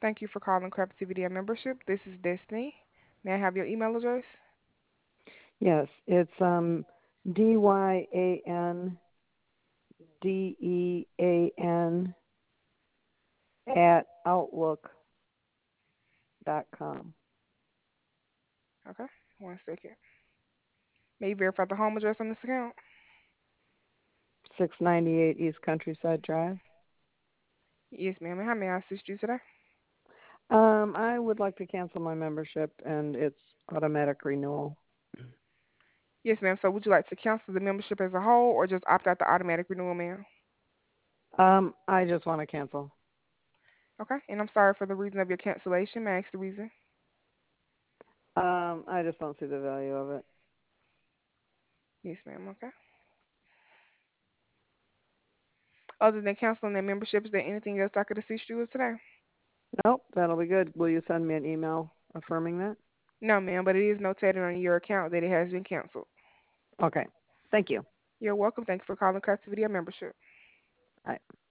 Thank you for calling Crafty Video Membership. This is Destiny. May I have your email address? Yes, it's DYANDEAN at outlook.com. Okay, one second. May you verify the home address on this account? 698 East Countryside Drive. Yes, ma'am. And how may I assist you today? I would like to cancel my membership and its automatic renewal. Yes, ma'am. So would you like to cancel the membership as a whole or just opt out the automatic renewal, ma'am? I just want to cancel. Okay, and I'm sorry for the reason of your cancellation. May I ask the reason? I just don't see the value of it. Yes, ma'am. Okay. Other than canceling that membership, is there anything else I could assist you with today? Nope, that'll be good. Will you send me an email affirming that? No, ma'am, but it is notated on your account that it has been canceled. Okay. Thank you. You're welcome. Thank you for calling Crafty Video Membership. Bye.